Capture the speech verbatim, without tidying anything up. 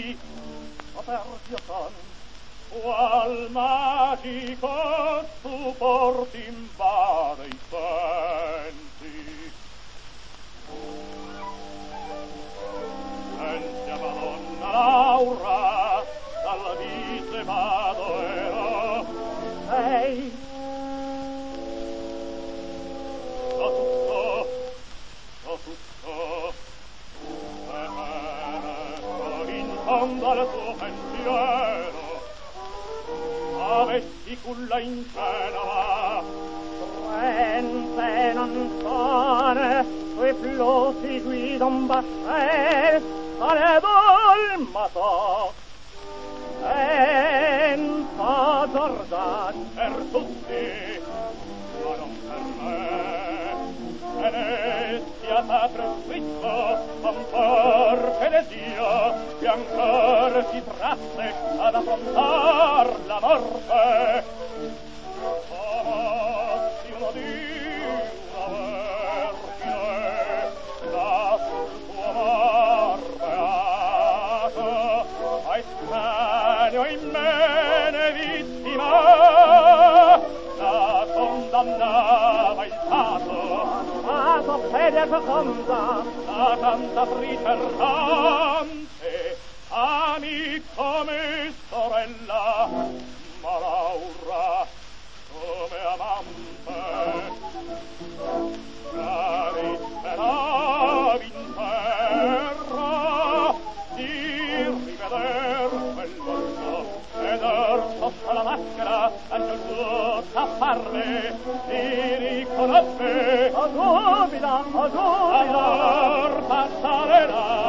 mai saper Dio son qual magico support invade i sensi. Senza Madonna Laura dalla vite vado ero sei so tutto so tutto e in fondo al tuo pensiero avessi culla in Genova Trente non sono sui flussi guida un vascello sale dolmato senza Giordani per tutti ma non per me Venezia sacro Cristo ancor che le Dio che ancor si trasse ad affrontar la morte amassi uno di una vergine là sul tuo mar beato a estraneo in mene vittima la condannava il fato fato fede seconda la cantatrice errante amico me sorella ma Laura come amante la risperavi in terra di riveder quel volto veder sotto la maschera angel suo s'apparve di riconosce o dubita o dubita allor passare là